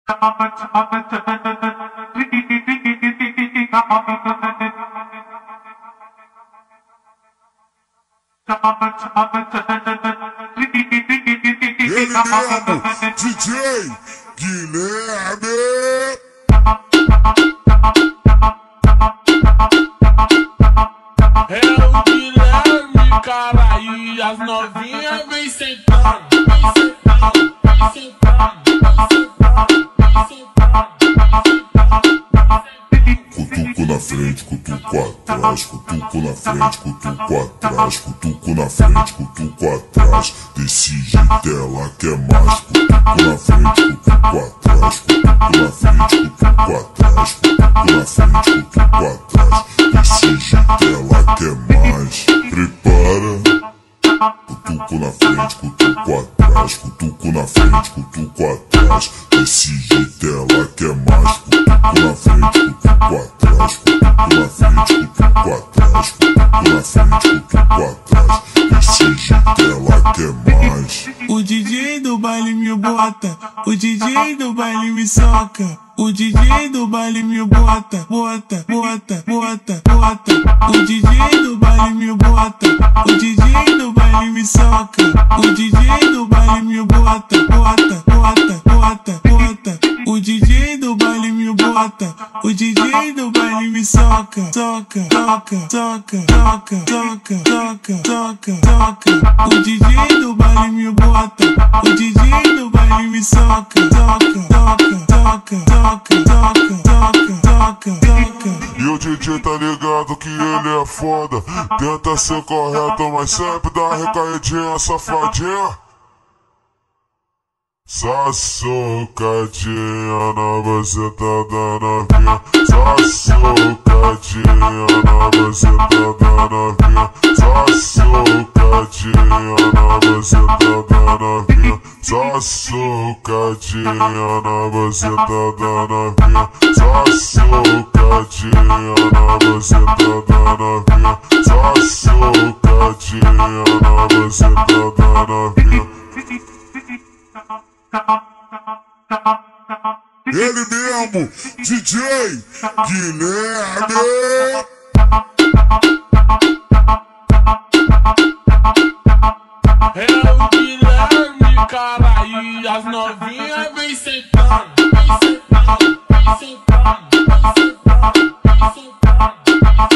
Ele mesmo, DJ Guilherme. É o Guilherme, cara, e as novinhas vem sentando, vem sentando, vem sentando, vem sentando, Cutuco na frente, cutuco atrás, cutuco na frente, cutuco atrás, cutuco na frente, cutuco atrás. Desse jeito ela quer mais. Cutuco na frente, cutuco atrás, cutuco na frente, cutuco atrás, cutuco na frente, cutuco atrás. Desse jeito ela quer mais. Prepara. Cutuco na frente, cutuco atrás, cutuco na frente, cutuco atrás. Desse jeito ela quer mais. Cutuco na frente, cutuco atrás, cutuco na frente, cutuco atrás, cutuco na frente, cutuco atrás. Desse jeito ela quer mais. O DJ do baile me bota, o DJ do baile me soca. O DJ do baile me bota, bota, bota, bota, bota. O DJ do baile me bota, o DJ do baile me soca. O DJ do baile me bota, bota, bota, bota, bota. O DJ do baile me bota, o DJ do baile me soca. Soca, soca, soca, soca, soca, soca, soca, soca. O DJ do baile me bota, o DJ do baile me soca. Soca, soca, soca, soca, soca, soca, soca, soca. E o DJ tá ligado que ele é foda. Tenta ser correto, mas sempre dá recaidinha, safadinha. Só socadinha na buceta da novinha. Só socadinha na buceta da novinha. Só socadinha na buceta da novinha. Só socadinha na buceta da novinha. Só socadinha na buceta da novinha. Só socadinha na buceta da novinha. Ele mesmo, DJ Guilherme. É o Guilherme, cara, e as novinhas vem sentando, vem sentando, vem sentando, vem sentando, vem sentando.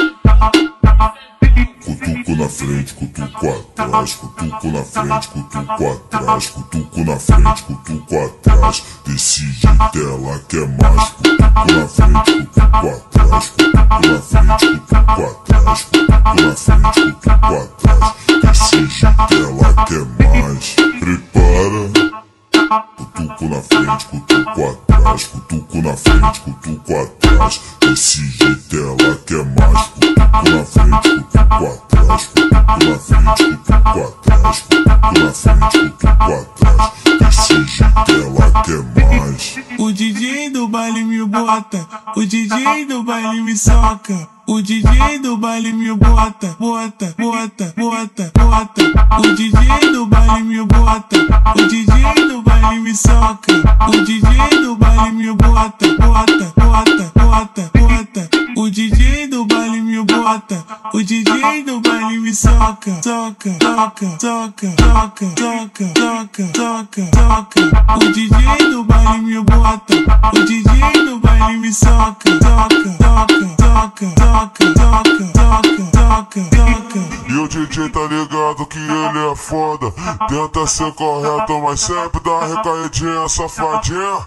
Cutuco na frente, cutuco atrás, cutuco na frente, cutuco atrás, cutuco na frente, cutuco atrás. Desse jeito ela quer mais. Cutuco na frente, cutuco atrás, cutuco na frente, cutuco atrás, cutuco na frente, cutuco atrás. Desse jeito ela quer mais. Prepara. Cutuco na frente, cutuco atrás, cutuco na frente, cutuco atrás. Desse jeito ela quer mais. Cutuco na frente, cutuco atrás, cutuco na frente, cutuco atrás, cutuco na frente, cutuco atrás. Desse jeito ela quer mais. O DJ do baile me bota, o DJ do baile me soca. O DJ do baile me bota, bota, bota, bota, bota. O DJ do baile me bota, o DJ do baile me soca. O DJ do baile me bota, bota, bota, bota, bota. O DJ do baile me bota, o DJ do baile me soca. Soca, soca, soca, soca, soca, soca, soca, soca. O DJ do baile me bota, o DJ do baile me soca. Soca, soca, soca, soca, soca, soca, soca, soca. E o DJ tá ligado que ele é foda. Tenta ser correto, mas sempre dá recaidinha, safadinha.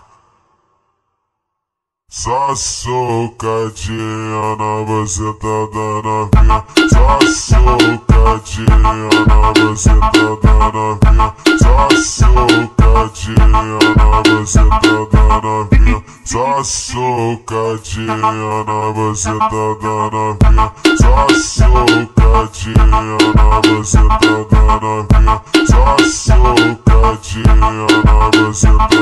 Só socadinha na buceta da novinha. Só socadinha na buceta da novinha. Só socadinha na buceta da novinha. Só socadinha na buceta da novinha. Só socadinha na buceta da novinha. Só socadinha na buceta